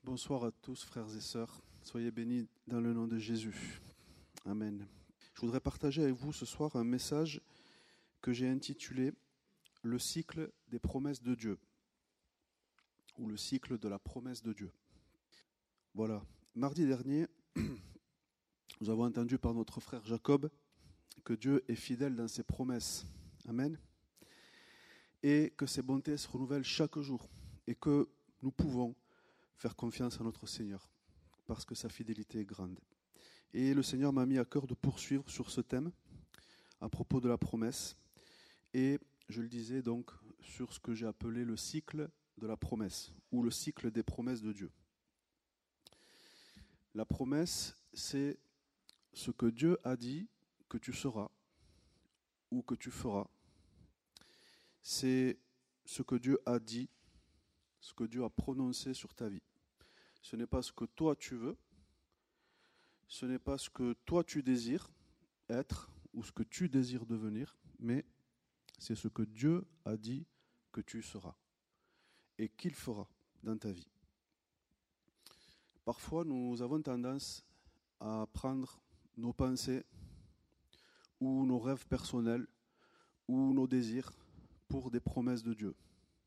Bonsoir à tous, frères et sœurs. Soyez bénis dans le nom de Jésus. Amen. Je voudrais partager avec vous ce soir un message que j'ai intitulé « Le cycle des promesses de Dieu » ou « Le cycle de la promesse de Dieu ». Voilà. Mardi dernier, nous avons entendu par notre frère Jacob que Dieu est fidèle dans ses promesses. Amen. Et que ses bontés se renouvellent chaque jour et que nous pouvons faire confiance à notre Seigneur parce que sa fidélité est grande. Et le Seigneur m'a mis à cœur de poursuivre sur ce thème à propos de la promesse. Et je le disais donc sur ce que j'ai appelé le cycle de la promesse ou le cycle des promesses de Dieu. La promesse, c'est ce que Dieu a dit que tu seras ou que tu feras. C'est ce que Dieu a dit, ce que Dieu a prononcé sur ta vie. Ce n'est pas ce que toi tu veux, ce n'est pas ce que toi tu désires être ou ce que tu désires devenir, mais c'est ce que Dieu a dit que tu seras et qu'il fera dans ta vie. Parfois, nous avons tendance à prendre nos pensées ou nos rêves personnels ou nos désirs pour des promesses de Dieu.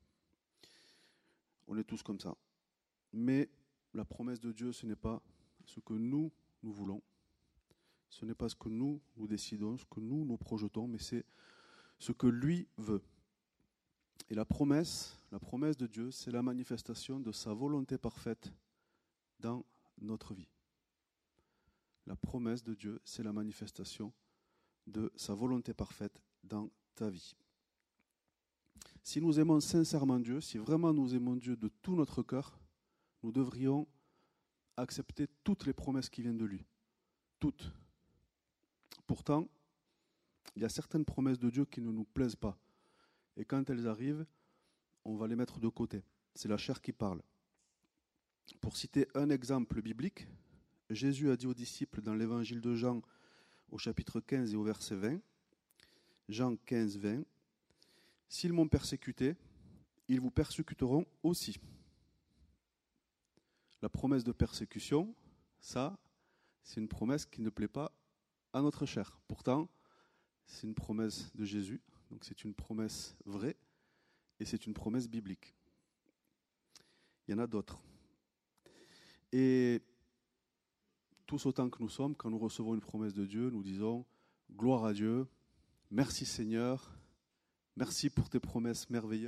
On est tous comme ça. Mais la promesse de Dieu, ce n'est pas ce que nous voulons. Ce n'est pas ce que nous décidons, ce que nous projetons, mais c'est ce que lui veut. Et la promesse de Dieu, c'est la manifestation de sa volonté parfaite dans notre vie. La promesse de Dieu, c'est la manifestation de sa volonté parfaite dans ta vie. Si nous aimons sincèrement Dieu, si vraiment nous aimons Dieu de tout notre cœur, nous devrions accepter toutes les promesses qui viennent de lui. Toutes. Pourtant, il y a certaines promesses de Dieu qui ne nous plaisent pas. Et quand elles arrivent, on va les mettre de côté. C'est la chair qui parle. Pour citer un exemple biblique, Jésus a dit aux disciples dans l'évangile de Jean, au chapitre 15 et au verset 20, Jean 15, 20, « S'ils m'ont persécuté, ils vous persécuteront aussi. » La promesse de persécution, ça, c'est une promesse qui ne plaît pas à notre chair. Pourtant, c'est une promesse de Jésus, donc c'est une promesse vraie et c'est une promesse biblique. Il y en a d'autres. Et tous autant que nous sommes, quand nous recevons une promesse de Dieu, nous disons « Gloire à Dieu, merci Seigneur, merci pour tes promesses merveilleuses. »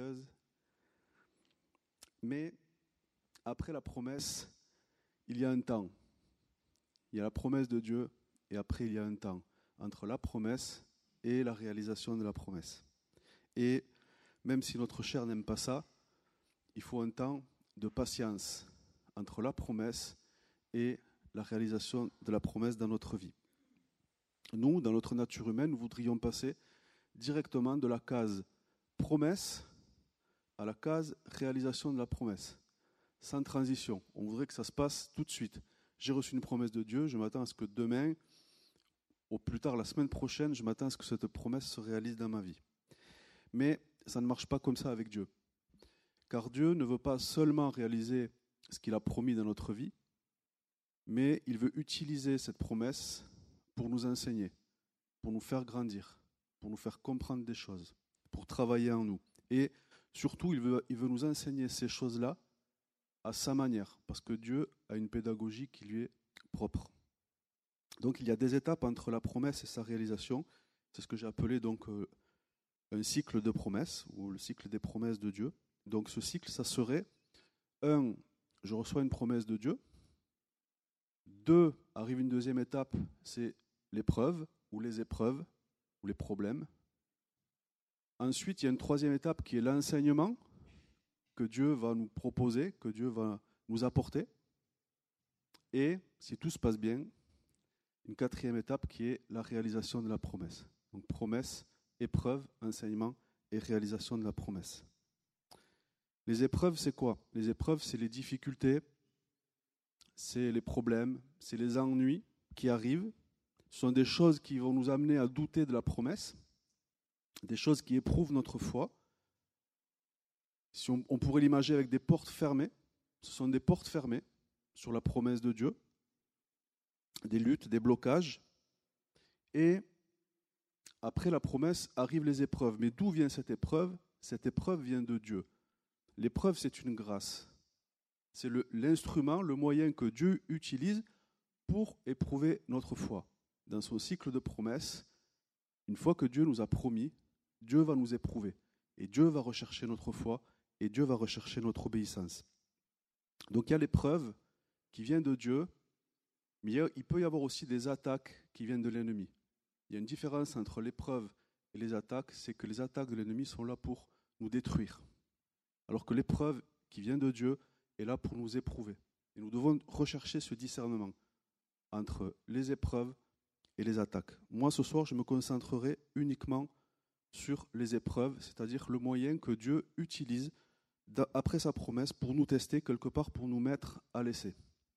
Mais après la promesse, il y a un temps. Il y a la promesse de Dieu et après il y a un temps entre la promesse et la réalisation de la promesse. Et même si notre chair n'aime pas ça, il faut un temps de patience entre la promesse et la réalisation de la promesse dans notre vie. Nous, dans notre nature humaine, nous voudrions passer directement de la case promesse à la case réalisation de la promesse, sans transition. On voudrait que ça se passe tout de suite. J'ai reçu une promesse de Dieu, je m'attends à ce que demain, au plus tard la semaine prochaine, je m'attends à ce que cette promesse se réalise dans ma vie. Mais ça ne marche pas comme ça avec Dieu. Car Dieu ne veut pas seulement réaliser ce qu'il a promis dans notre vie, mais il veut utiliser cette promesse pour nous enseigner, pour nous faire grandir, pour nous faire comprendre des choses, pour travailler en nous. Et surtout, il veut nous enseigner ces choses-là à sa manière, parce que Dieu a une pédagogie qui lui est propre. Donc il y a des étapes entre la promesse et sa réalisation. C'est ce que j'ai appelé donc un cycle de promesses, ou le cycle des promesses de Dieu. Donc ce cycle, ça serait 1, je reçois une promesse de Dieu. 2, arrive une deuxième étape, c'est l'épreuve, ou les épreuves, ou les problèmes. Ensuite, il y a une troisième étape qui est l'enseignement que Dieu va nous proposer, que Dieu va nous apporter. Et, si tout se passe bien, une quatrième étape qui est la réalisation de la promesse. Donc promesse, épreuve, enseignement et réalisation de la promesse. Les épreuves, c'est quoi? Les épreuves, c'est les difficultés, c'est les problèmes, c'est les ennuis qui arrivent. Ce sont des choses qui vont nous amener à douter de la promesse, des choses qui éprouvent notre foi. Si on pourrait l'imager avec des portes fermées, ce sont des portes fermées sur la promesse de Dieu, des luttes, des blocages. Et après la promesse arrivent les épreuves. Mais d'où vient cette épreuve? Cette épreuve vient de Dieu. L'épreuve, c'est une grâce. C'est l'instrument, le moyen que Dieu utilise pour éprouver notre foi. Dans son cycle de promesses, une fois que Dieu nous a promis, Dieu va nous éprouver. Et Dieu va rechercher notre foi et Dieu va rechercher notre obéissance. Donc il y a l'épreuve qui vient de Dieu, mais il peut y avoir aussi des attaques qui viennent de l'ennemi. Il y a une différence entre l'épreuve et les attaques, c'est que les attaques de l'ennemi sont là pour nous détruire. Alors que l'épreuve qui vient de Dieu est là pour nous éprouver. Et nous devons rechercher ce discernement entre les épreuves et les attaques. Moi, ce soir, je me concentrerai uniquement sur les épreuves, c'est-à-dire le moyen que Dieu utilise après sa promesse pour nous tester, quelque part pour nous mettre à l'essai.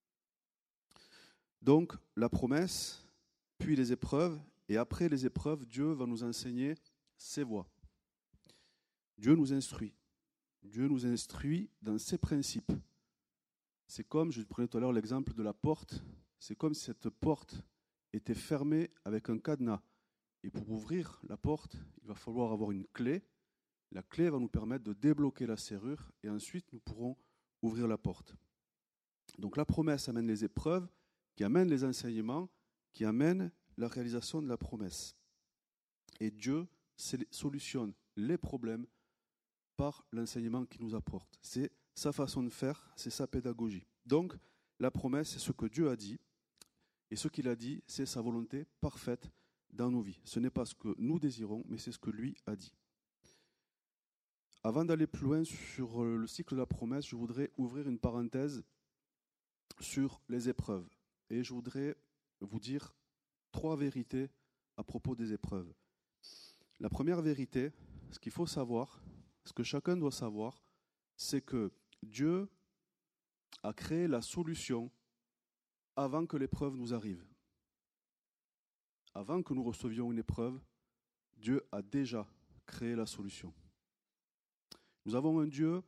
Donc, la promesse, puis les épreuves, et après les épreuves, Dieu va nous enseigner ses voies. Dieu nous instruit. Dieu nous instruit dans ses principes. C'est comme, je prenais tout à l'heure l'exemple de la porte, c'est comme si cette porte était fermée avec un cadenas. Et pour ouvrir la porte, il va falloir avoir une clé. La clé va nous permettre de débloquer la serrure et ensuite nous pourrons ouvrir la porte. Donc la promesse amène les épreuves, qui amènent les enseignements, qui amènent la réalisation de la promesse. Et Dieu solutionne les problèmes par l'enseignement qu'il nous apporte. C'est sa façon de faire, c'est sa pédagogie. Donc la promesse, c'est ce que Dieu a dit, et ce qu'il a dit, c'est sa volonté parfaite dans nos vies. Ce n'est pas ce que nous désirons, mais c'est ce que lui a dit. Avant d'aller plus loin sur le cycle de la promesse, je voudrais ouvrir une parenthèse sur les épreuves. Et je voudrais vous dire 3 vérités à propos des épreuves. La première vérité, ce qu'il faut savoir, ce que chacun doit savoir, c'est que Dieu a créé la solution avant que l'épreuve nous arrive. Avant que nous recevions une épreuve, Dieu a déjà créé la solution. Nous avons un Dieu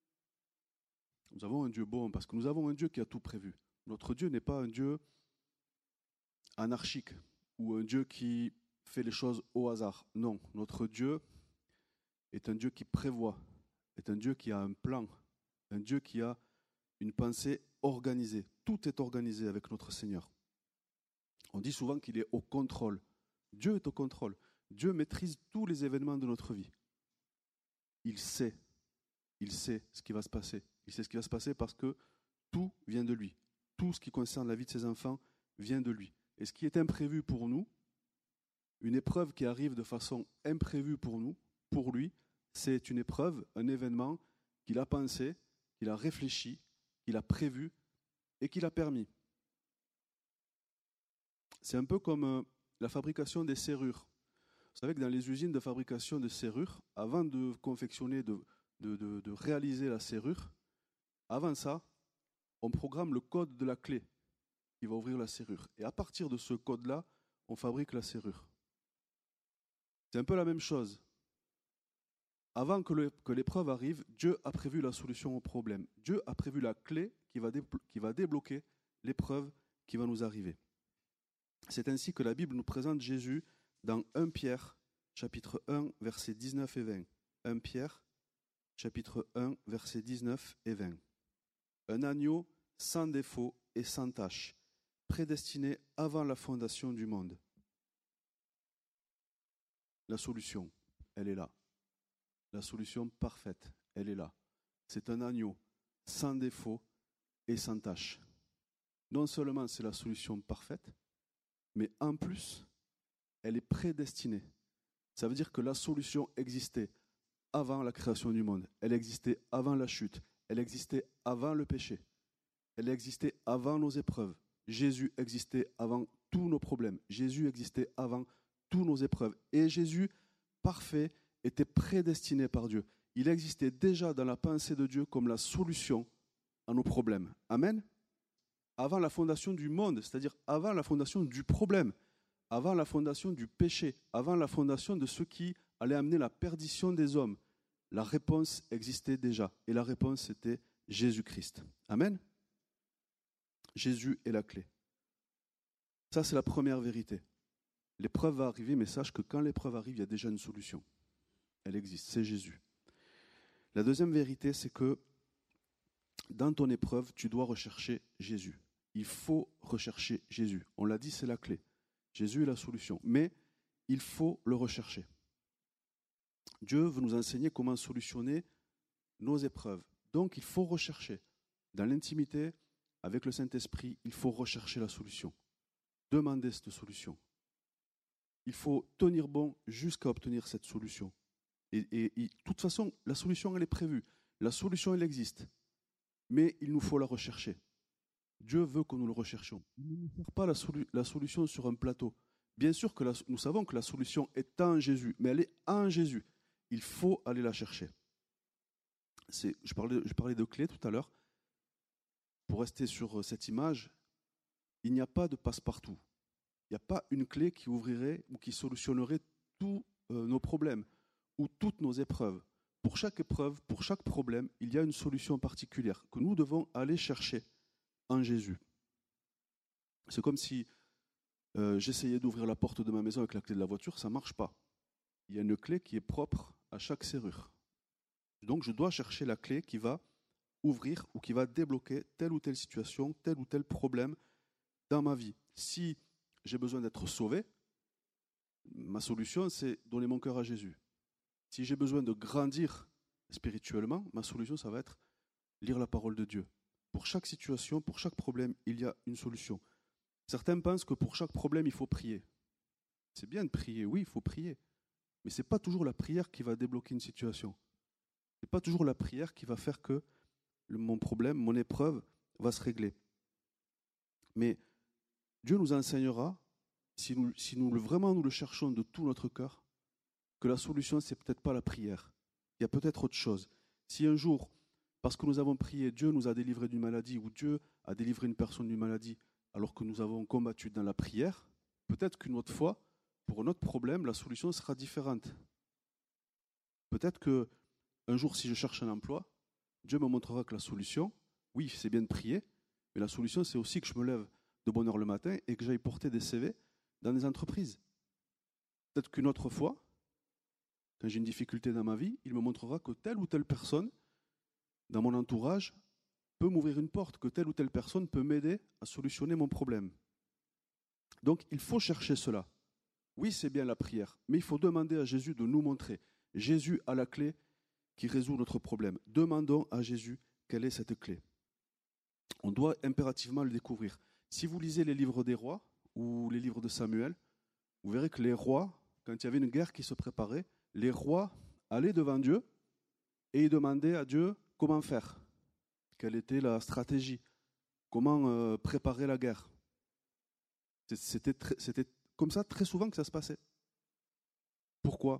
bon, parce que nous avons un Dieu qui a tout prévu. Notre Dieu n'est pas un Dieu anarchique ou un Dieu qui fait les choses au hasard. Non, notre Dieu est un Dieu qui prévoit, est un Dieu qui a un plan, un Dieu qui a une pensée organisée. Tout est organisé avec notre Seigneur. On dit souvent qu'il est au contrôle. Dieu est au contrôle. Dieu maîtrise tous les événements de notre vie. Il sait ce qui va se passer. Il sait ce qui va se passer parce que tout vient de lui. Tout ce qui concerne la vie de ses enfants vient de lui. Et ce qui est imprévu pour nous, une épreuve qui arrive de façon imprévue pour nous, pour lui, c'est une épreuve, un événement qu'il a pensé, qu'il a réfléchi, qu'il a prévu et qu'il a permis. C'est un peu comme la fabrication des serrures. Vous savez que dans les usines de fabrication de serrures, avant de confectionner, de réaliser la serrure, avant ça, on programme le code de la clé qui va ouvrir la serrure. Et à partir de ce code-là, on fabrique la serrure. C'est un peu la même chose. Avant que l'épreuve arrive, Dieu a prévu la solution au problème. Dieu a prévu la clé qui va débloquer l'épreuve qui va nous arriver. C'est ainsi que la Bible nous présente Jésus dans 1 Pierre, chapitre 1, versets 19 et 20. 1 Pierre, chapitre 1, versets 19 et 20. Un agneau sans défaut et sans tache, prédestiné avant la fondation du monde. La solution, elle est là. La solution parfaite, elle est là. C'est un agneau sans défaut et sans tache. Non seulement c'est la solution parfaite, mais en plus, elle est prédestinée. Ça veut dire que la solution existait avant la création du monde. Elle existait avant la chute. Elle existait avant le péché. Elle existait avant nos épreuves. Jésus existait avant tous nos problèmes. Jésus existait avant toutes nos épreuves. Et Jésus, parfait, était prédestiné par Dieu. Il existait déjà dans la pensée de Dieu comme la solution à nos problèmes. Amen. Avant la fondation du monde, c'est-à-dire avant la fondation du problème, avant la fondation du péché, avant la fondation de ce qui allait amener la perdition des hommes, la réponse existait déjà. Et la réponse, c'était Jésus-Christ. Amen. Jésus est la clé. Ça, c'est la première vérité. L'épreuve va arriver, mais sache que quand l'épreuve arrive, il y a déjà une solution. Elle existe, c'est Jésus. La deuxième vérité, c'est que dans ton épreuve, tu dois rechercher Jésus. Il faut rechercher Jésus. On l'a dit, c'est la clé. Jésus est la solution. Mais il faut le rechercher. Dieu veut nous enseigner comment solutionner nos épreuves. Donc, il faut rechercher. Dans l'intimité, avec le Saint-Esprit, il faut rechercher la solution. Demander cette solution. Il faut tenir bon jusqu'à obtenir cette solution. Et de toute façon, la solution, elle est prévue. La solution, elle existe. Mais il nous faut la rechercher. Dieu veut que nous le recherchions. Il ne nous sert pas la solution sur un plateau. Bien sûr que nous savons que la solution est en Jésus, mais elle est en Jésus. Il faut aller la chercher. Je parlais de clés tout à l'heure. Pour rester sur cette image, il n'y a pas de passe-partout. Il n'y a pas une clé qui ouvrirait ou qui solutionnerait tous nos problèmes ou toutes nos épreuves. Pour chaque épreuve, pour chaque problème, il y a une solution particulière que nous devons aller chercher en Jésus. C'est comme si j'essayais d'ouvrir la porte de ma maison avec la clé de la voiture, ça ne marche pas. Il y a une clé qui est propre à chaque serrure. Donc je dois chercher la clé qui va ouvrir ou qui va débloquer telle ou telle situation, tel ou tel problème dans ma vie. Si j'ai besoin d'être sauvé, ma solution, c'est donner mon cœur à Jésus. Si j'ai besoin de grandir spirituellement, ma solution, ça va être lire la parole de Dieu. Pour chaque situation, pour chaque problème, il y a une solution. Certains pensent que pour chaque problème, il faut prier. C'est bien de prier, oui, il faut prier. Mais ce n'est pas toujours la prière qui va débloquer une situation. Ce n'est pas toujours la prière qui va faire que mon problème, mon épreuve va se régler. Mais Dieu nous enseignera, si nous vraiment nous le cherchons de tout notre cœur, que la solution, ce n'est peut-être pas la prière. Il y a peut-être autre chose. Si un jour, parce que nous avons prié, Dieu nous a délivré d'une maladie, ou Dieu a délivré une personne d'une maladie, alors que nous avons combattu dans la prière, peut-être qu'une autre fois, pour notre problème, la solution sera différente. Peut-être qu'un jour, si je cherche un emploi, Dieu me montrera que la solution, oui, c'est bien de prier, mais la solution, c'est aussi que je me lève de bonne heure le matin et que j'aille porter des CV dans des entreprises. Peut-être qu'une autre fois, quand j'ai une difficulté dans ma vie, il me montrera que telle ou telle personne dans mon entourage peut m'ouvrir une porte, que telle ou telle personne peut m'aider à solutionner mon problème. Donc, il faut chercher cela. Oui, c'est bien la prière, mais il faut demander à Jésus de nous montrer. Jésus a la clé qui résout notre problème. Demandons à Jésus quelle est cette clé. On doit impérativement le découvrir. Si vous lisez les livres des rois ou les livres de Samuel, vous verrez que les rois, quand il y avait une guerre qui se préparait, les rois allaient devant Dieu et ils demandaient à Dieu comment faire, quelle était la stratégie, comment préparer la guerre. C'était comme ça très souvent que ça se passait. Pourquoi ?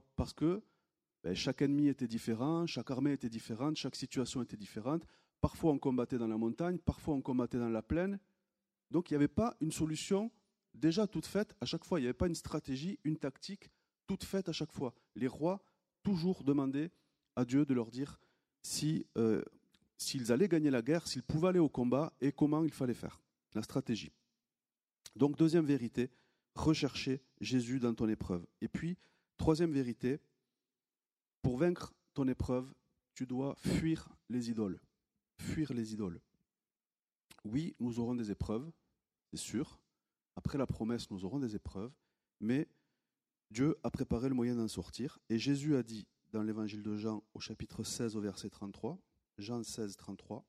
Parce que chaque ennemi était différent, chaque armée était différente, chaque situation était différente. Parfois on combattait dans la montagne, parfois on combattait dans la plaine. Donc il n'y avait pas une solution déjà toute faite à chaque fois. Il n'y avait pas une stratégie, une tactique toute faite à chaque fois. Les rois toujours demandaient à Dieu de leur dire s'ils allaient gagner la guerre, s'ils pouvaient aller au combat et comment il fallait faire, la stratégie. Donc deuxième vérité, rechercher Jésus dans ton épreuve. Et puis, troisième vérité, pour vaincre ton épreuve, tu dois fuir les idoles. Fuir les idoles. Oui, nous aurons des épreuves, c'est sûr. Après la promesse, nous aurons des épreuves, mais Dieu a préparé le moyen d'en sortir. Et Jésus a dit dans l'évangile de Jean au chapitre 16 au verset 33, Jean 16, 33,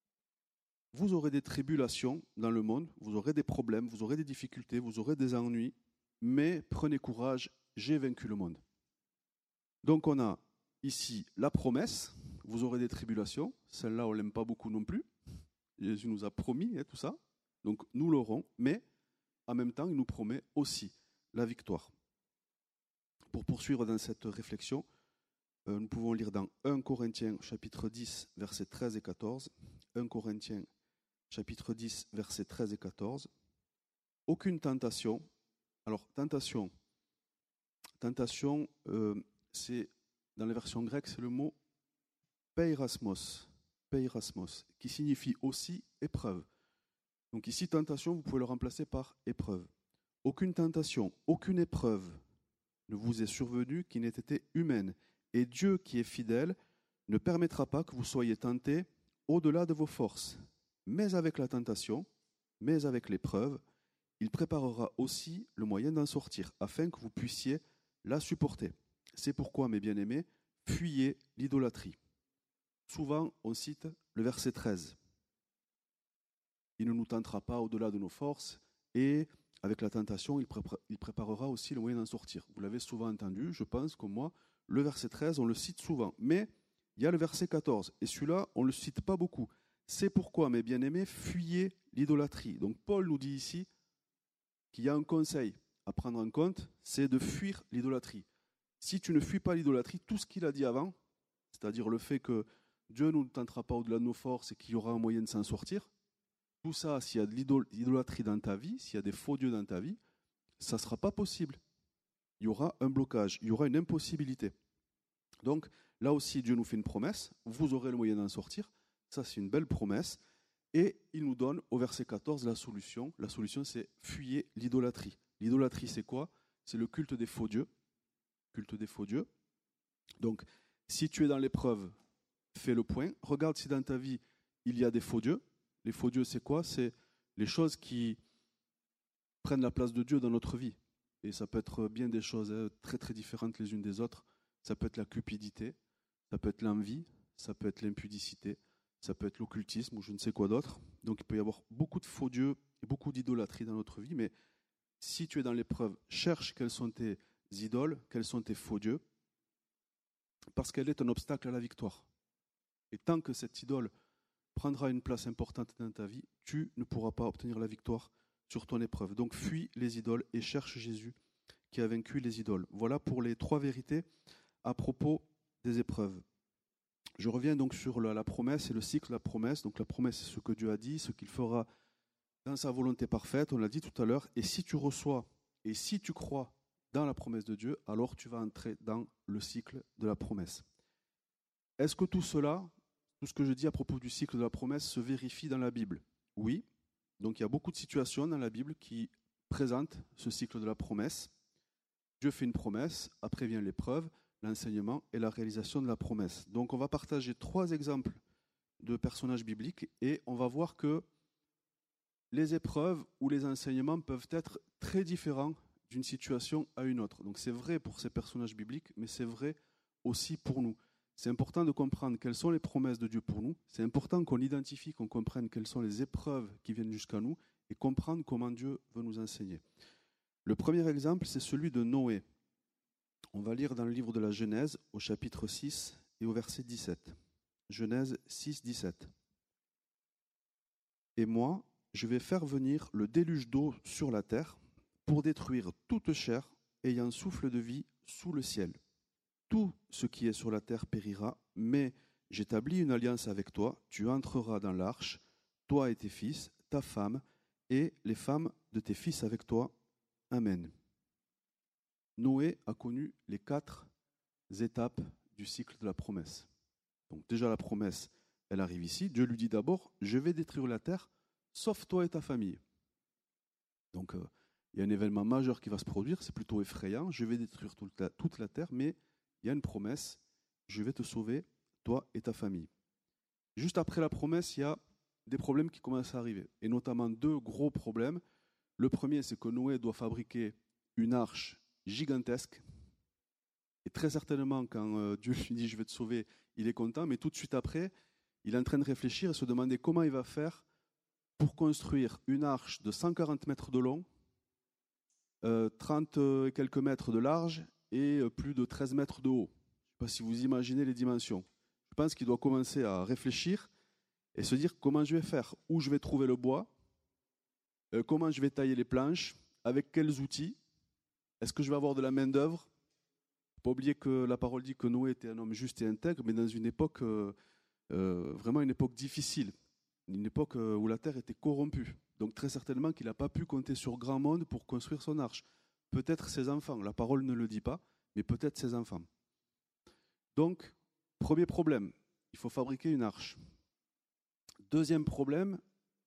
« Vous aurez des tribulations dans le monde, vous aurez des problèmes, vous aurez des difficultés, vous aurez des ennuis, mais prenez courage, j'ai vaincu le monde. » Donc on a ici la promesse, vous aurez des tribulations, celle-là on ne l'aime pas beaucoup non plus, Jésus nous a promis tout ça, donc nous l'aurons, mais en même temps il nous promet aussi la victoire. Pour poursuivre dans cette réflexion, nous pouvons lire dans 1 Corinthiens chapitre 10 versets 13 et 14, 1 Corinthiens chapitre 10 versets 13 et 14, aucune tentation, alors tentation, c'est, dans la version grecque, c'est le mot peirasmos, qui signifie aussi épreuve. Donc ici, tentation, vous pouvez le remplacer par épreuve. Aucune tentation, aucune épreuve ne vous est survenue qui n'ait été humaine. Et Dieu, qui est fidèle, ne permettra pas que vous soyez tentés au-delà de vos forces. Mais avec la tentation, mais avec l'épreuve, il préparera aussi le moyen d'en sortir, afin que vous puissiez la supporter. C'est pourquoi, mes bien-aimés, fuyez l'idolâtrie. Souvent, on cite le verset 13. Il ne nous tentera pas au-delà de nos forces, et avec la tentation, il préparera aussi le moyen d'en sortir. Vous l'avez souvent entendu, je pense, comme moi, le verset 13, on le cite souvent. Mais il y a le verset 14, et celui-là, on ne le cite pas beaucoup. C'est pourquoi, mes bien-aimés, fuyez l'idolâtrie. Donc Paul nous dit ici qu'il y a un conseil à prendre en compte, c'est de fuir l'idolâtrie. Si tu ne fuis pas l'idolâtrie, tout ce qu'il a dit avant, c'est-à-dire le fait que Dieu ne nous tentera pas au-delà de nos forces et qu'il y aura un moyen de s'en sortir, tout ça, s'il y a de l'idolâtrie dans ta vie, s'il y a des faux dieux dans ta vie, ça ne sera pas possible. Il y aura un blocage, il y aura une impossibilité. Donc là aussi, Dieu nous fait une promesse, vous aurez le moyen d'en sortir, ça c'est une belle promesse, et il nous donne au verset 14 la solution. La solution, c'est fuyez l'idolâtrie. L'idolâtrie, c'est quoi? C'est le culte des faux dieux. Culte des faux dieux. Donc, si tu es dans l'épreuve, fais le point. Regarde si dans ta vie, il y a des faux dieux. Les faux dieux, c'est quoi? C'est les choses qui prennent la place de Dieu dans notre vie. Et ça peut être bien des choses très très différentes les unes des autres. Ça peut être la cupidité, ça peut être l'envie, ça peut être l'impudicité, ça peut être l'occultisme ou je ne sais quoi d'autre. Donc il peut y avoir beaucoup de faux dieux et beaucoup d'idolâtrie dans notre vie. Mais si tu es dans l'épreuve, cherche quels sont tes idoles, quels sont tes faux dieux, parce qu'elle est un obstacle à la victoire. Et tant que cette idole prendra une place importante dans ta vie, tu ne pourras pas obtenir la victoire sur ton épreuve. Donc fuis les idoles et cherche Jésus qui a vaincu les idoles. Voilà pour les 3 vérités à propos des épreuves. Je reviens donc sur la promesse et le cycle de la promesse. Donc la promesse, c'est ce que Dieu a dit, ce qu'il fera dans sa volonté parfaite, on l'a dit tout à l'heure. Et si tu reçois et si tu crois dans la promesse de Dieu, alors tu vas entrer dans le cycle de la promesse. Est-ce que tout cela, tout ce que je dis à propos du cycle de la promesse, se vérifie dans la Bible? Oui. Donc il y a beaucoup de situations dans la Bible qui présentent ce cycle de la promesse. Dieu fait une promesse, après vient l'épreuve, l'enseignement et la réalisation de la promesse. Donc on va partager 3 exemples de personnages bibliques et on va voir que les épreuves ou les enseignements peuvent être très différents d'une situation à une autre. Donc c'est vrai pour ces personnages bibliques, mais c'est vrai aussi pour nous. C'est important de comprendre quelles sont les promesses de Dieu pour nous. C'est important qu'on identifie, qu'on comprenne quelles sont les épreuves qui viennent jusqu'à nous et comprendre comment Dieu veut nous enseigner. Le premier exemple, c'est celui de Noé. On va lire dans le livre de la Genèse, au chapitre 6 et au verset 17. Genèse 6, 17. « Et moi, je vais faire venir le déluge d'eau sur la terre pour détruire toute chair ayant souffle de vie sous le ciel. Tout ce qui est sur la terre périra, mais j'établis une alliance avec toi. Tu entreras dans l'arche, toi et tes fils, ta femme, et les femmes de tes fils avec toi. Amen. » Noé a connu les 4 étapes du cycle de la promesse. Donc déjà la promesse, elle arrive ici. Dieu lui dit d'abord, je vais détruire la terre, sauf toi et ta famille. Donc il y a un événement majeur qui va se produire, c'est plutôt effrayant. Je vais détruire toute la terre, mais il y a une promesse, je vais te sauver, toi et ta famille. Juste après la promesse, il y a des problèmes qui commencent à arriver, et notamment 2 gros problèmes. Le premier, c'est que Noé doit fabriquer une arche gigantesque. Et très certainement, quand Dieu lui dit « je vais te sauver », il est content, mais tout de suite après, il est en train de réfléchir et se demander comment il va faire pour construire une arche de 140 mètres de long, 30 et quelques mètres de large et plus de 13 mètres de haut. Je ne sais pas si vous imaginez les dimensions. Je pense qu'il doit commencer à réfléchir et se dire comment je vais faire, où je vais trouver le bois, comment je vais tailler les planches, avec quels outils, est-ce que je vais avoir de la main-d'œuvre? Il ne faut pas oublier que la parole dit que Noé était un homme juste et intègre, mais dans une époque, vraiment une époque difficile, une époque où la terre était corrompue. Donc très certainement qu'il n'a pas pu compter sur grand monde pour construire son arche. Peut-être ses enfants, la parole ne le dit pas, mais peut-être ses enfants. Donc, premier problème, il faut fabriquer une arche. Deuxième problème,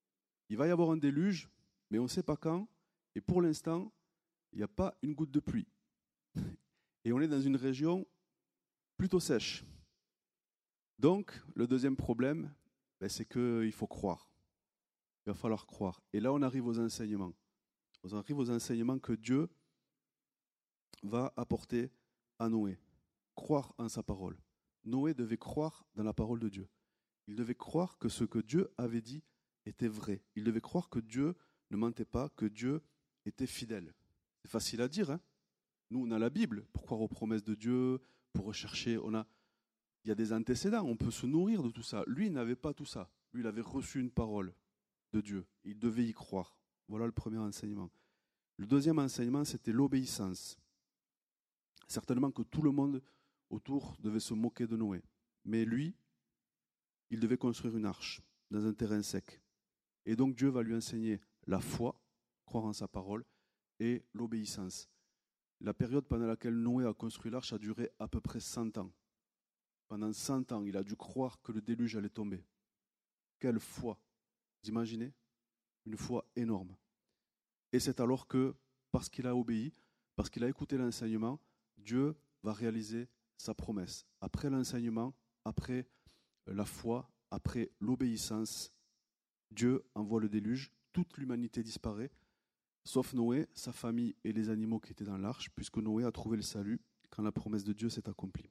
Il va y avoir un déluge, mais on ne sait pas quand. Et pour l'instant, il n'y a pas une goutte de pluie. Et on est dans une région plutôt sèche. Donc, le deuxième problème, c'est qu'il faut croire. Il va falloir croire. Et là, on arrive aux enseignements. On arrive aux enseignements que Dieu va apporter à Noé. Croire en sa parole. Noé devait croire dans la parole de Dieu. Il devait croire que ce que Dieu avait dit était vrai. Il devait croire que Dieu ne mentait pas, que Dieu était fidèle. C'est facile à dire, hein? Nous, on a la Bible pour croire aux promesses de Dieu, pour rechercher. Il y a des antécédents, on peut se nourrir de tout ça. Lui, il n'avait pas tout ça. Lui, il avait reçu une parole de Dieu. Il devait y croire. Voilà le premier enseignement. Le deuxième enseignement, c'était l'obéissance. Certainement que tout le monde autour devait se moquer de Noé. Mais lui, il devait construire une arche dans un terrain sec. Et donc Dieu va lui enseigner la foi, croire en sa parole, et l'obéissance. La période pendant laquelle Noé a construit l'arche a duré à peu près 100 ans. Pendant 100 ans, il a dû croire que le déluge allait tomber. Quelle foi! Vous imaginez? Une foi énorme. Et c'est alors que, parce qu'il a obéi, parce qu'il a écouté l'enseignement, Dieu va réaliser sa promesse. Après l'enseignement, après la foi, après l'obéissance, Dieu envoie le déluge, toute l'humanité disparaît, sauf Noé, sa famille et les animaux qui étaient dans l'arche, puisque Noé a trouvé le salut quand la promesse de Dieu s'est accomplie.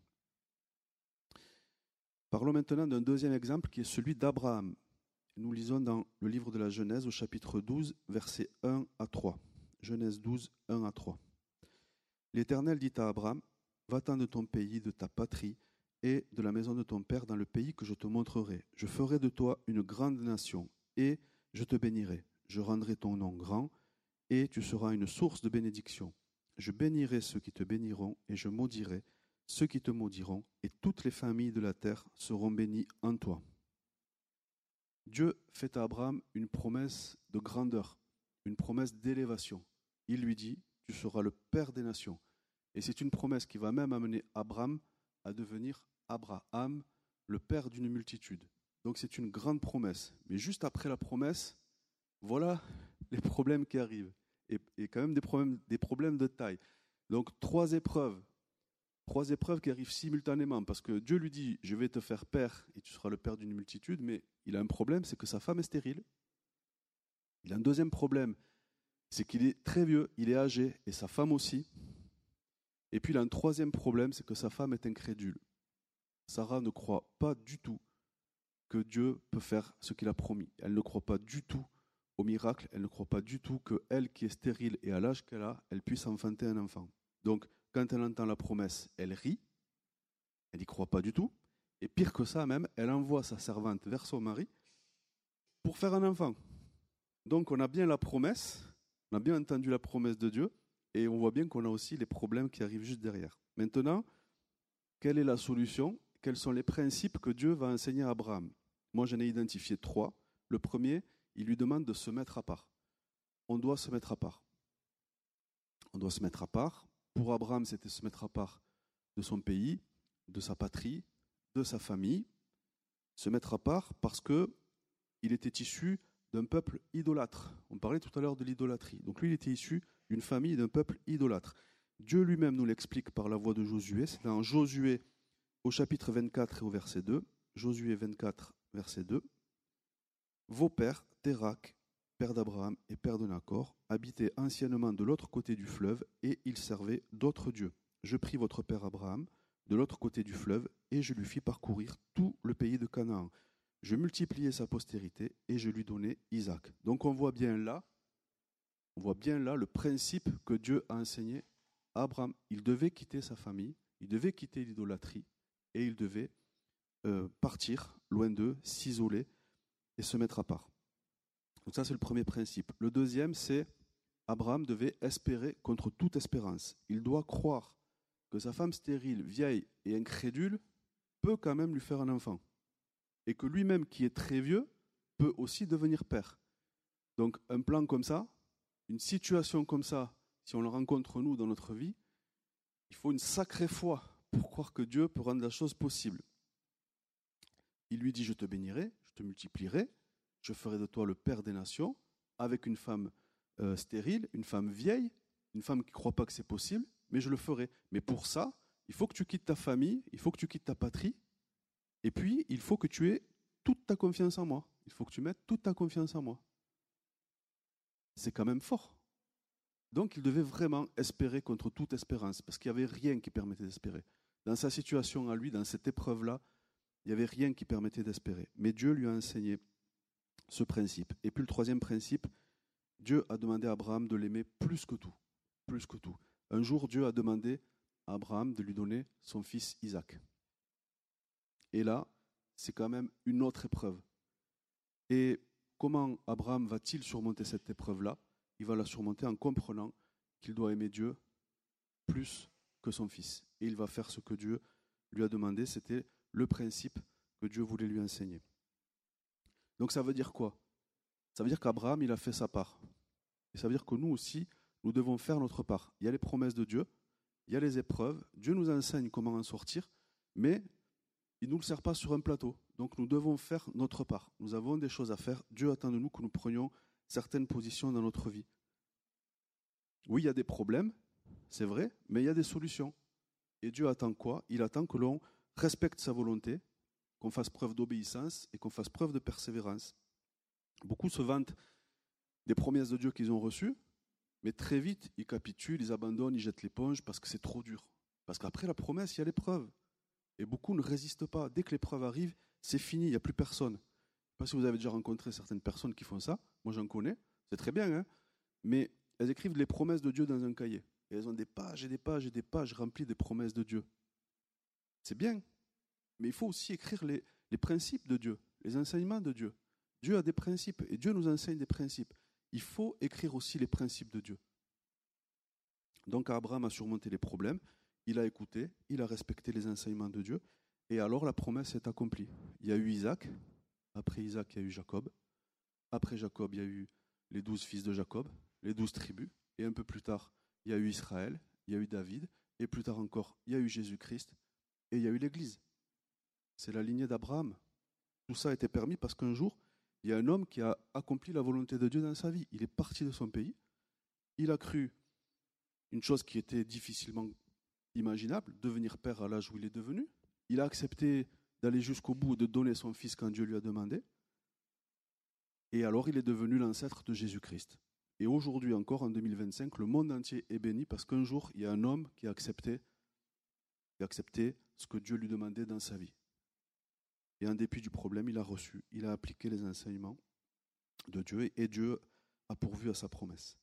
Parlons maintenant d'un deuxième exemple qui est celui d'Abraham. Nous lisons dans le livre de la Genèse au chapitre 12, versets 1 à 3. Genèse 12, 1 à 3. L'Éternel dit à Abraham, « Va-t'en de ton pays, de ta patrie et de la maison de ton père dans le pays que je te montrerai. Je ferai de toi une grande nation et je te bénirai. Je rendrai ton nom grand et tu seras une source de bénédiction. Je bénirai ceux qui te béniront et je maudirai ceux qui te maudiront, et toutes les familles de la terre seront bénies en toi. » Dieu fait à Abraham une promesse de grandeur, une promesse d'élévation. Il lui dit, tu seras le père des nations. Et c'est une promesse qui va même amener Abraham à devenir Abraham, le père d'une multitude. Donc c'est une grande promesse. Mais juste après la promesse, voilà les problèmes qui arrivent. Et quand même des problèmes de taille. Donc trois épreuves qui arrivent simultanément, parce que Dieu lui dit, je vais te faire père et tu seras le père d'une multitude, mais il a un problème, c'est que sa femme est stérile. Il a un deuxième problème, c'est qu'il est très vieux, il est âgé, et sa femme aussi. Et puis il a un troisième problème, c'est que sa femme est incrédule. Sarah ne croit pas du tout que Dieu peut faire ce qu'il a promis. Elle ne croit pas du tout au miracle, elle ne croit pas du tout qu'elle, qui est stérile et à l'âge qu'elle a, elle puisse enfanter un enfant. Donc, quand elle entend la promesse, elle rit, elle n'y croit pas du tout, et pire que ça même, elle envoie sa servante vers son mari pour faire un enfant. Donc on a bien la promesse, on a bien entendu la promesse de Dieu, et on voit bien qu'on a aussi les problèmes qui arrivent juste derrière. Maintenant, quelle est la solution? Quels sont les principes que Dieu va enseigner à Abraham? Moi, j'en ai identifié 3. Le premier, il lui demande de se mettre à part. On doit se mettre à part. On doit se mettre à part. Pour Abraham, c'était se mettre à part de son pays, de sa patrie, de sa famille. Se mettre à part parce qu'il était issu d'un peuple idolâtre. On parlait tout à l'heure de l'idolâtrie. Donc lui, il était issu d'une famille, d'un peuple idolâtre. Dieu lui-même nous l'explique par la voix de Josué. C'est dans Josué au chapitre 24 et au verset 2. Josué 24, verset 2. Vos pères, Térakh, père d'Abraham et père de Nacor, habitaient anciennement de l'autre côté du fleuve et ils servaient d'autres dieux. Je pris votre père Abraham de l'autre côté du fleuve et je lui fis parcourir tout le pays de Canaan. Je multipliai sa postérité et je lui donnai Isaac. Donc on voit bien là le principe que Dieu a enseigné à Abraham. Il devait quitter sa famille, il devait quitter l'idolâtrie et il devait partir loin d'eux, s'isoler et se mettre à part. Donc ça, c'est le premier principe. Le deuxième, c'est Abraham devait espérer contre toute espérance. Il doit croire que sa femme stérile, vieille et incrédule peut quand même lui faire un enfant. Et que lui-même, qui est très vieux, peut aussi devenir père. Donc un plan comme ça, une situation comme ça, si on le rencontre nous dans notre vie, il faut une sacrée foi pour croire que Dieu peut rendre la chose possible. Il lui dit, je te bénirai, je te multiplierai, je ferai de toi le père des nations, avec une femme stérile, une femme vieille, une femme qui ne croit pas que c'est possible, mais je le ferai. Mais pour ça, il faut que tu quittes ta famille, il faut que tu quittes ta patrie, et puis il faut que tu aies toute ta confiance en moi. Il faut que tu mettes toute ta confiance en moi. C'est quand même fort. Donc il devait vraiment espérer contre toute espérance, parce qu'il n'y avait rien qui permettait d'espérer. Dans sa situation à lui, dans cette épreuve-là, il n'y avait rien qui permettait d'espérer. Mais Dieu lui a enseigné ce principe. Et puis le troisième principe, Dieu a demandé à Abraham de l'aimer plus que tout. Plus que tout. Un jour, Dieu a demandé à Abraham de lui donner son fils Isaac. Et là, c'est quand même une autre épreuve. Et comment Abraham va-t-il surmonter cette épreuve-là? Il va la surmonter en comprenant qu'il doit aimer Dieu plus que son fils. Et il va faire ce que Dieu lui a demandé. C'était le principe que Dieu voulait lui enseigner. Donc ça veut dire quoi? Ça veut dire qu'Abraham, il a fait sa part. Et ça veut dire que nous aussi, nous devons faire notre part. Il y a les promesses de Dieu, il y a les épreuves. Dieu nous enseigne comment en sortir, mais il ne nous le sert pas sur un plateau. Donc nous devons faire notre part. Nous avons des choses à faire. Dieu attend de nous que nous prenions certaines positions dans notre vie. Oui, il y a des problèmes, c'est vrai, mais il y a des solutions. Et Dieu attend quoi? Il attend que l'on respecte sa volonté, qu'on fasse preuve d'obéissance et qu'on fasse preuve de persévérance. Beaucoup se vantent des promesses de Dieu qu'ils ont reçues, mais très vite, ils capitulent, ils abandonnent, ils jettent l'éponge parce que c'est trop dur. Parce qu'après la promesse, il y a l'épreuve. Et beaucoup ne résistent pas. Dès que l'épreuve arrive, c'est fini, il n'y a plus personne. Je ne sais pas si vous avez déjà rencontré certaines personnes qui font ça. Moi, j'en connais. C'est très bien, hein, mais elles écrivent les promesses de Dieu dans un cahier. Et elles ont des pages et des pages et des pages remplies des promesses de Dieu. C'est bien, mais il faut aussi écrire les principes de Dieu, les enseignements de Dieu. Dieu a des principes et Dieu nous enseigne des principes. Il faut écrire aussi les principes de Dieu. Donc Abraham a surmonté les problèmes, il a écouté, il a respecté les enseignements de Dieu, et alors la promesse est accomplie. Il y a eu Isaac, après Isaac il y a eu Jacob, après Jacob il y a eu les 12 fils de Jacob, les 12 tribus, et un peu plus tard il y a eu Israël, il y a eu David, et plus tard encore il y a eu Jésus-Christ, et il y a eu l'Église. C'est la lignée d'Abraham. Tout ça a été permis parce qu'un jour, il y a un homme qui a accompli la volonté de Dieu dans sa vie. Il est parti de son pays, il a cru une chose qui était difficilement imaginable, devenir père à l'âge où il est devenu. Il a accepté d'aller jusqu'au bout et de donner son fils quand Dieu lui a demandé. Et alors il est devenu l'ancêtre de Jésus-Christ. Et aujourd'hui encore, en 2025, le monde entier est béni parce qu'un jour, il y a un homme qui a accepté ce que Dieu lui demandait dans sa vie. Et en dépit du problème, il a reçu, il a appliqué les enseignements de Dieu et Dieu a pourvu à sa promesse.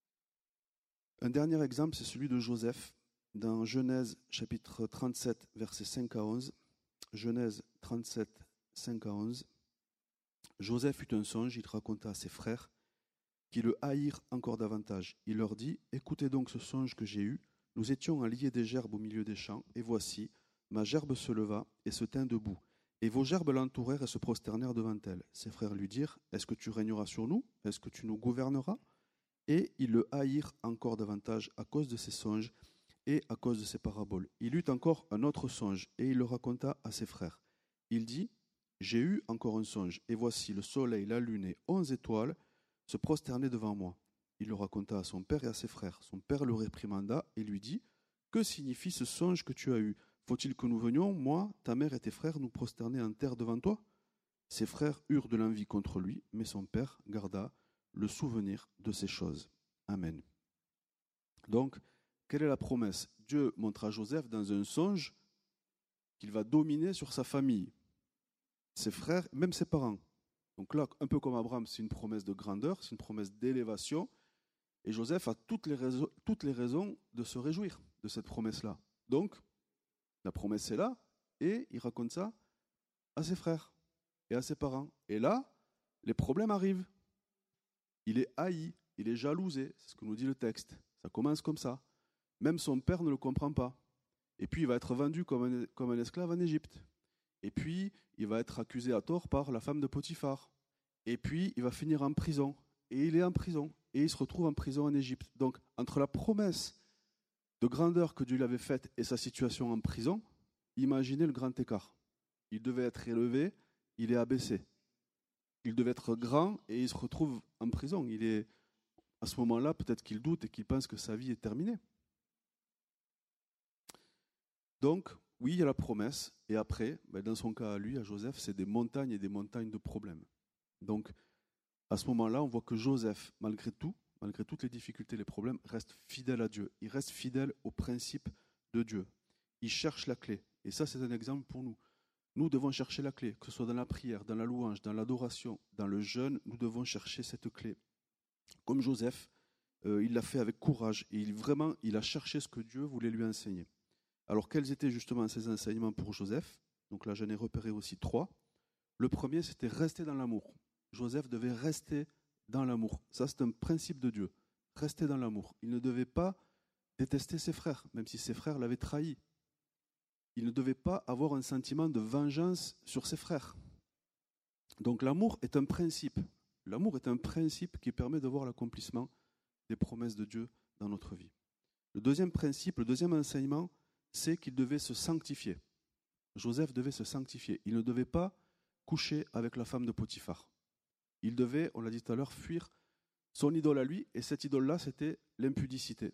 Un dernier exemple, c'est celui de Joseph, dans Genèse chapitre 37, versets 5 à 11. Genèse 37, 5 à 11. Joseph eut un songe, il raconta à ses frères, qui le haïrent encore davantage. Il leur dit, « Écoutez donc ce songe que j'ai eu. Nous étions à lier des gerbes au milieu des champs, et voici, ma gerbe se leva et se tint debout. Et vos gerbes l'entourèrent et se prosternèrent devant elle. » Ses frères lui dirent, « Est-ce que tu régneras sur nous? Est-ce que tu nous gouverneras ?» Et ils le haïrent encore davantage à cause de ses songes et à cause de ses paraboles. Il eut encore un autre songe, et il le raconta à ses frères. Il dit, « J'ai eu encore un songe, et voici le soleil, la lune et 11 étoiles se prosternaient devant moi. » Il le raconta à son père et à ses frères. Son père le réprimanda et lui dit, « Que signifie ce songe que tu as eu? Faut-il que nous venions, moi, ta mère et tes frères, nous prosterner en terre devant toi ?» Ses frères eurent de l'envie contre lui, mais son père garda le souvenir de ces choses. Amen. Donc, quelle est la promesse? Dieu montre à Joseph dans un songe qu'il va dominer sur sa famille, ses frères, même ses parents. Donc là, un peu comme Abraham, c'est une promesse de grandeur, c'est une promesse d'élévation. Et Joseph a toutes les raisons de se réjouir de cette promesse-là. Donc, la promesse est là, et il raconte ça à ses frères et à ses parents. Et là, les problèmes arrivent. Il est haï, il est jalousé, c'est ce que nous dit le texte. Ça commence comme ça. Même son père ne le comprend pas. Et puis il va être vendu comme un esclave en Égypte. Et puis il va être accusé à tort par la femme de Potiphar. Et puis il va finir en prison. Et il est en prison. Et il se retrouve en prison en Égypte. Donc entre la promesse de grandeur que Dieu lui avait faite et sa situation en prison, imaginez le grand écart. Il devait être élevé, il est abaissé. Il devait être grand et il se retrouve en prison. À ce moment-là, peut-être qu'il doute et qu'il pense que sa vie est terminée. Donc, oui, il y a la promesse. Et après, dans son cas à lui, à Joseph, c'est des montagnes et des montagnes de problèmes. Donc, à ce moment-là, on voit que Joseph, malgré tout, malgré toutes les difficultés, les problèmes, reste fidèle à Dieu. Il reste fidèle au principe de Dieu. Il cherche la clé. Et ça, c'est un exemple pour nous. Nous devons chercher la clé, que ce soit dans la prière, dans la louange, dans l'adoration, dans le jeûne, nous devons chercher cette clé. Comme Joseph, il l'a fait avec courage et il a cherché ce que Dieu voulait lui enseigner. Alors, quels étaient justement ces enseignements pour Joseph? Donc là, j'en ai repéré aussi 3. Le premier, c'était rester dans l'amour. Joseph devait rester dans l'amour. Ça, c'est un principe de Dieu. Rester dans l'amour. Il ne devait pas détester ses frères, même si ses frères l'avaient trahi. Il ne devait pas avoir un sentiment de vengeance sur ses frères. Donc l'amour est un principe. L'amour est un principe qui permet de voir l'accomplissement des promesses de Dieu dans notre vie. Le deuxième principe, le deuxième enseignement, c'est qu'il devait se sanctifier. Joseph devait se sanctifier. Il ne devait pas coucher avec la femme de Potiphar. Il devait, on l'a dit tout à l'heure, fuir son idole à lui, et cette idole-là, c'était l'impudicité.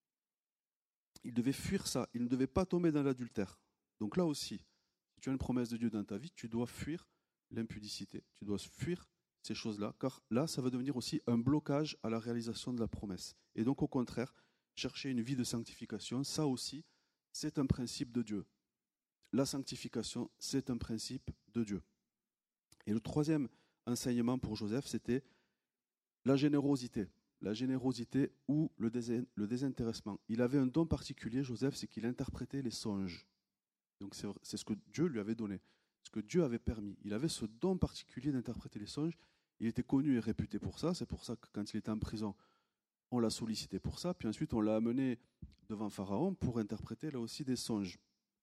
Il devait fuir ça, il ne devait pas tomber dans l'adultère. Donc là aussi, si tu as une promesse de Dieu dans ta vie, tu dois fuir l'impudicité, tu dois fuir ces choses-là, car là, ça va devenir aussi un blocage à la réalisation de la promesse. Et donc au contraire, chercher une vie de sanctification, ça aussi, c'est un principe de Dieu. La sanctification, c'est un principe de Dieu. Et le troisième enseignement pour Joseph, c'était la générosité. La générosité ou le désintéressement. Il avait un don particulier, Joseph, c'est qu'il interprétait les songes. Donc c'est ce que Dieu lui avait donné, ce que Dieu avait permis. Il avait ce don particulier d'interpréter les songes. Il était connu et réputé pour ça. C'est pour ça que quand il était en prison, on l'a sollicité pour ça. Puis ensuite, on l'a amené devant Pharaon pour interpréter là aussi des songes.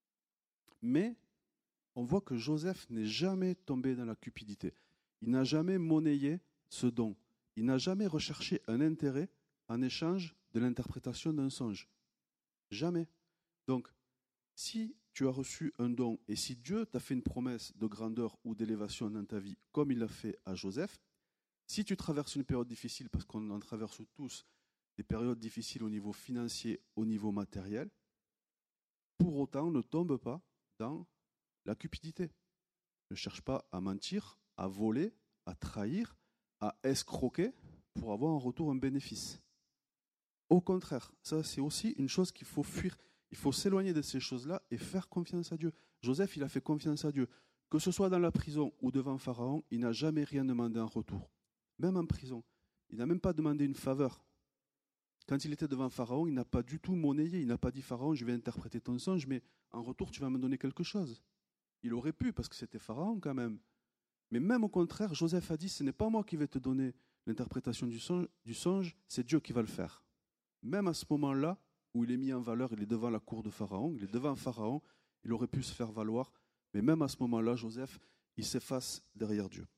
Mais on voit que Joseph n'est jamais tombé dans la cupidité. Il n'a jamais monnayé ce don. Il n'a jamais recherché un intérêt en échange de l'interprétation d'un songe. Jamais. Donc, si tu as reçu un don et si Dieu t'a fait une promesse de grandeur ou d'élévation dans ta vie, comme il l'a fait à Joseph, si tu traverses une période difficile, parce qu'on en traverse tous des périodes difficiles au niveau financier, au niveau matériel, pour autant ne tombe pas dans la cupidité. Ne cherche pas à mentir, à voler, à trahir, à escroquer pour avoir en retour un bénéfice. Au contraire, ça c'est aussi une chose qu'il faut fuir. Il faut s'éloigner de ces choses-là et faire confiance à Dieu. Joseph, il a fait confiance à Dieu. Que ce soit dans la prison ou devant Pharaon, il n'a jamais rien demandé en retour. Même en prison, il n'a même pas demandé une faveur. Quand il était devant Pharaon, il n'a pas du tout monnayé. Il n'a pas dit Pharaon, je vais interpréter ton songe, mais en retour, tu vas me donner quelque chose. Il aurait pu, parce que c'était Pharaon quand même. Mais même au contraire, Joseph a dit, ce n'est pas moi qui vais te donner l'interprétation du songe, c'est Dieu qui va le faire. Même à ce moment-là, où il est mis en valeur, il est devant la cour de Pharaon, il est devant Pharaon, il aurait pu se faire valoir, mais même à ce moment-là, Joseph, il s'efface derrière Dieu.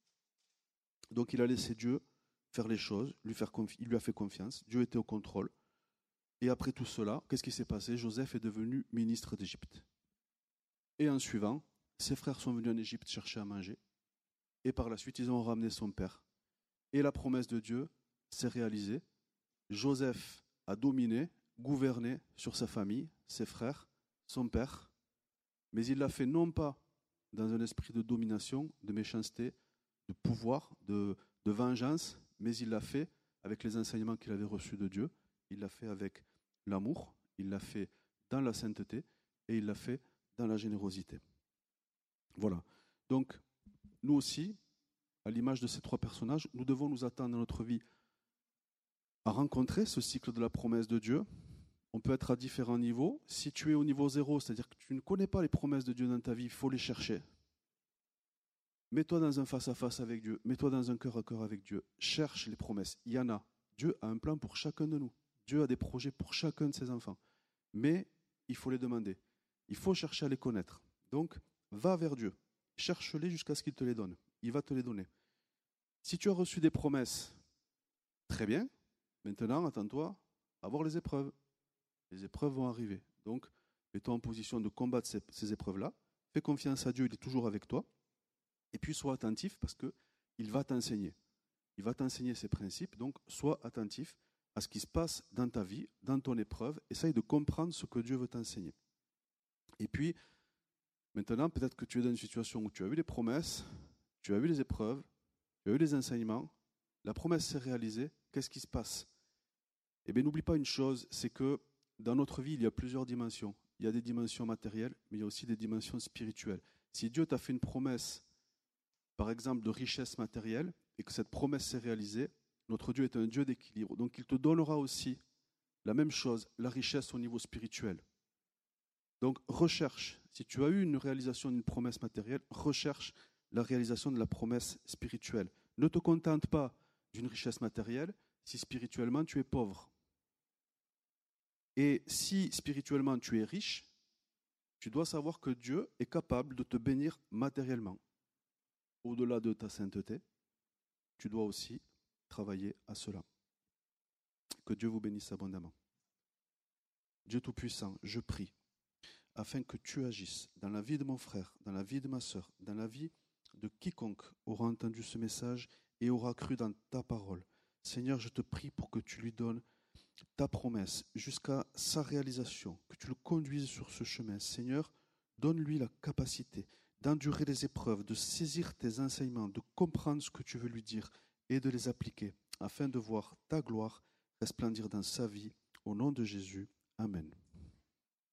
Donc il a laissé Dieu faire les choses, il lui a fait confiance, Dieu était au contrôle. Et après tout cela, qu'est-ce qui s'est passé? Joseph est devenu ministre d'Égypte. Et en suivant, ses frères sont venus en Égypte chercher à manger. Et par la suite, ils ont ramené son père. Et la promesse de Dieu s'est réalisée. Joseph a dominé, gouverné sur sa famille, ses frères, son père. Mais il l'a fait non pas dans un esprit de domination, de méchanceté, de pouvoir, de vengeance, mais il l'a fait avec les enseignements qu'il avait reçus de Dieu. Il l'a fait avec l'amour, il l'a fait dans la sainteté et il l'a fait dans la générosité. Voilà. Donc, nous aussi, à l'image de ces 3 personnages, nous devons nous attendre dans notre vie à rencontrer ce cycle de la promesse de Dieu. On peut être à différents niveaux. Si tu es au niveau 0, c'est-à-dire que tu ne connais pas les promesses de Dieu dans ta vie, il faut les chercher. Mets-toi dans un face-à-face avec Dieu, mets-toi dans un cœur-à-cœur avec Dieu. Cherche les promesses, il y en a. Dieu a un plan pour chacun de nous. Dieu a des projets pour chacun de ses enfants. Mais il faut les demander. Il faut chercher à les connaître. Donc, va vers Dieu. Cherche-les jusqu'à ce qu'il te les donne. Il va te les donner. Si tu as reçu des promesses, très bien. Maintenant, attends-toi à voir les épreuves. Les épreuves vont arriver. Donc, mets-toi en position de combattre ces épreuves-là. Fais confiance à Dieu, il est toujours avec toi. Et puis, sois attentif parce qu'il il va t'enseigner. Il va t'enseigner ces principes, donc sois attentif à ce qui se passe dans ta vie, dans ton épreuve. Essaye de comprendre ce que Dieu veut t'enseigner. Et puis, maintenant, peut-être que tu es dans une situation où tu as eu les promesses, tu as eu les épreuves, tu as eu les enseignements, la promesse s'est réalisée, qu'est-ce qui se passe? Eh bien, n'oublie pas une chose, c'est que dans notre vie, il y a plusieurs dimensions. Il y a des dimensions matérielles, mais il y a aussi des dimensions spirituelles. Si Dieu t'a fait une promesse, par exemple, de richesse matérielle, et que cette promesse s'est réalisée, notre Dieu est un Dieu d'équilibre. Donc il te donnera aussi la même chose, la richesse au niveau spirituel. Donc recherche, si tu as eu une réalisation d'une promesse matérielle, recherche la réalisation de la promesse spirituelle. Ne te contente pas d'une richesse matérielle si spirituellement tu es pauvre. Et si spirituellement tu es riche, tu dois savoir que Dieu est capable de te bénir matériellement. Au-delà de ta sainteté, tu dois aussi travailler à cela. Que Dieu vous bénisse abondamment. Dieu Tout-Puissant, je prie, afin que tu agisses dans la vie de mon frère, dans la vie de ma sœur, dans la vie de quiconque aura entendu ce message et aura cru dans ta parole. Seigneur, je te prie pour que tu lui donnes ta promesse jusqu'à sa réalisation, que tu le conduises sur ce chemin. Seigneur, donne-lui la capacité d'endurer les épreuves, de saisir tes enseignements, de comprendre ce que tu veux lui dire et de les appliquer, afin de voir ta gloire resplendir dans sa vie. Au nom de Jésus, Amen.